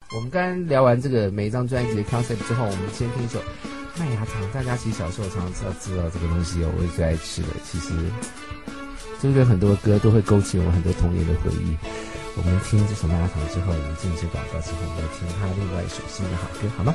我们刚刚聊完这个每一张专辑的 concept 之后，我们先听一首麦芽糖。大家其实小时候常常知道这个东西哦，我也最爱吃的。其实中间很多歌都会勾起我们很多童年的回忆。我们听这首麦芽糖之后，我们进一支广告之后，我们再听他另外一首新的好歌，好吗？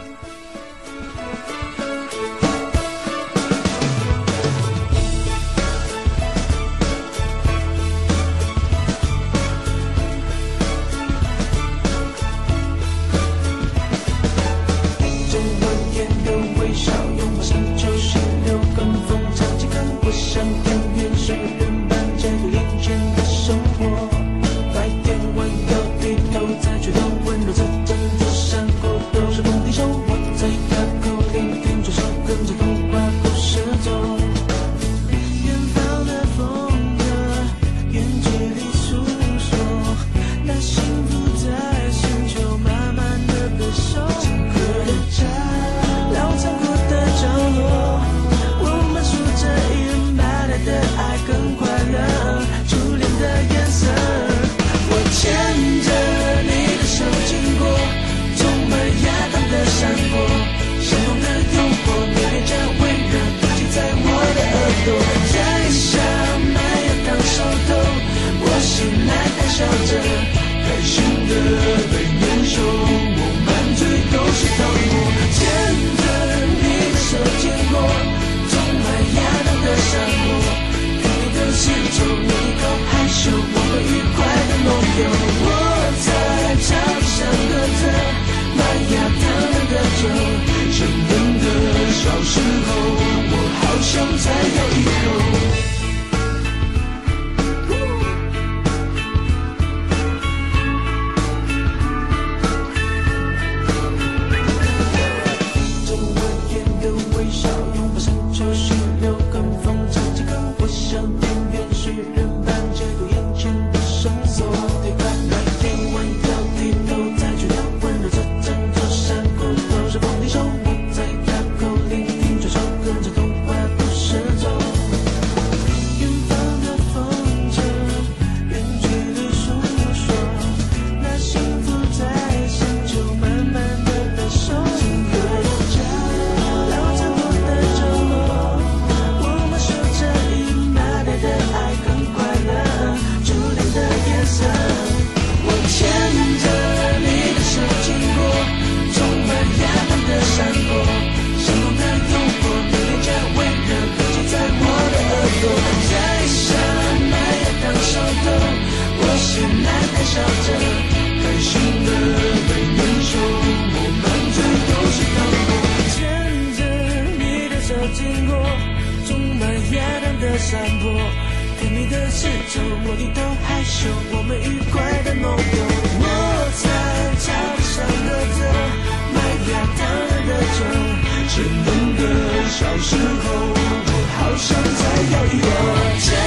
小时候，我好想再要一个。